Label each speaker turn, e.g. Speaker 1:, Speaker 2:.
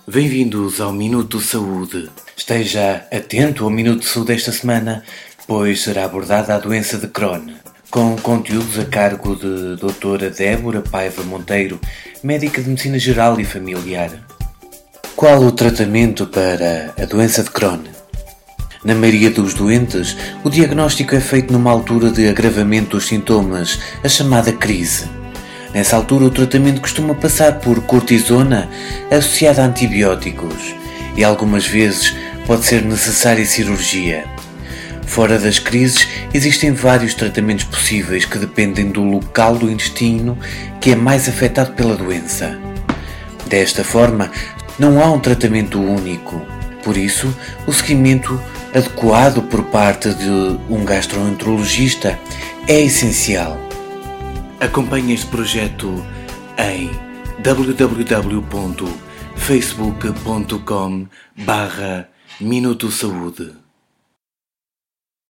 Speaker 1: Bem-vindos ao Minuto Saúde. Esteja atento ao Minuto de Saúde esta semana, pois será abordada a doença de Crohn, com conteúdos a cargo de Doutora Débora Paiva Monteiro, médica de Medicina Geral e Familiar. Qual o tratamento para a doença de Crohn? Na maioria dos doentes, o diagnóstico é feito numa altura de agravamento dos sintomas, a chamada crise. Nessa altura, o tratamento costuma passar por cortisona associada a antibióticos e algumas vezes pode ser necessária cirurgia. Fora das crises, existem vários tratamentos possíveis que dependem do local do intestino que é mais afetado pela doença. Desta forma, não há um tratamento único. Por isso, o seguimento adequado por parte de um gastroenterologista é essencial. Acompanhe este projeto em www.facebook.com/Minuto Saúde.